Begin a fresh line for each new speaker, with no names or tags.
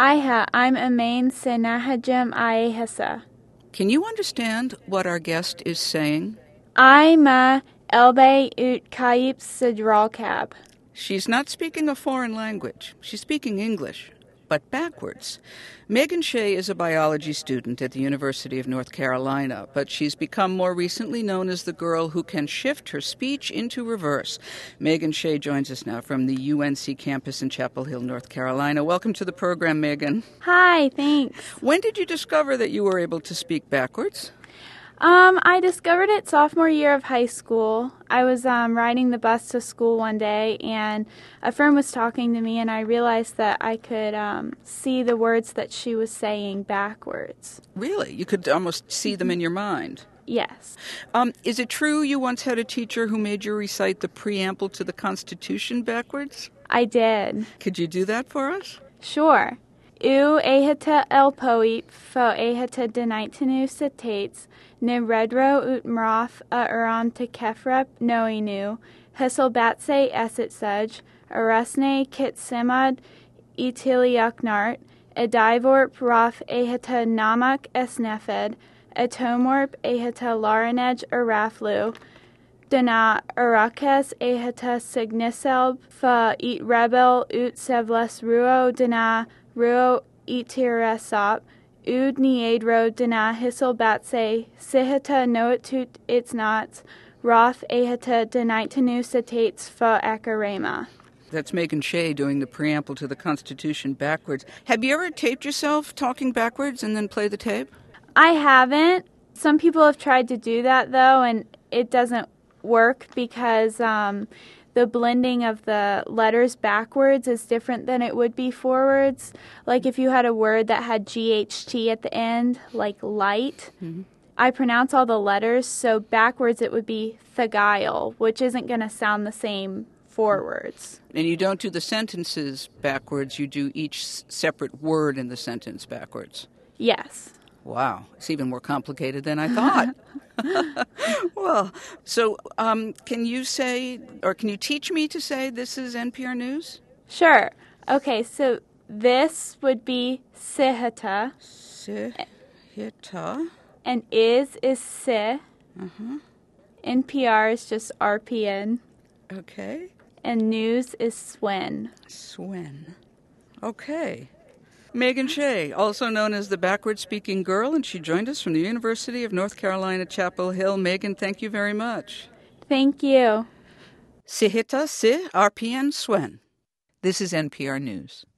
I'm Amain Senahajim Aehasa.
Can you understand what our guest is saying?
I'm Elbe Ut Kayip Sidralkab.
She's not speaking a foreign language. She's speaking English, but backwards. Megan Shea is a biology student at the University of North Carolina, but she's become more recently known as the girl who can shift her speech into reverse. Megan Shea joins us now from the UNC campus in Chapel Hill, North Carolina. Welcome to the program, Megan.
Hi, thanks.
When did you discover that you were able to speak backwards?
I discovered it sophomore year of high school. I was riding the bus to school one day, and a friend was talking to me, and I realized that I could see the words that she was saying backwards.
Really? You could almost see them in your mind?
Yes.
Is it true you once had a teacher who made you recite the preamble to the Constitution backwards?
I did.
Could you do that for us?
Sure. U eheta el poip fo eheta denaitinu citates ne redro ut mroth a uram te kefrep noinu hissel batse esit suj arasne kit simad etiliaknart edivorp roth eheta namak esnefed atomorp eheta laranej araflu Dana arakes eheta signiselb fa et rebel ut sevles ruo dana ruo itiresop ud niedro dana hissel batse sihita noetut its knots roth eheta denaitanu citates fa akarema.
That's Megan Shea doing the preamble to the Constitution backwards. Have you ever taped yourself talking backwards and then play the tape?
I haven't. Some people have tried to do that, though, and it doesn't work because the blending of the letters backwards is different than it would be forwards. Like if you had a word that had GHT at the end, like light, I pronounce all the letters, so backwards it would be thagile, which isn't going to sound the same forwards.
And you don't do the sentences backwards, you do each separate word in the sentence backwards.
Yes.
Wow, it's even more complicated than I thought. Well, so can you say, or can you teach me to say this is NPR News?
Sure. Okay, so this would be sihita.
Sihita.
And is si. NPR is just RPN.
Okay.
And news is Swen.
Swen. Okay. Megan Shea, also known as the backward-speaking girl, and she joined us from the University of North Carolina, Chapel Hill. Megan, thank you very much.
Thank you.
Sihita si RPN Swen. This is NPR News.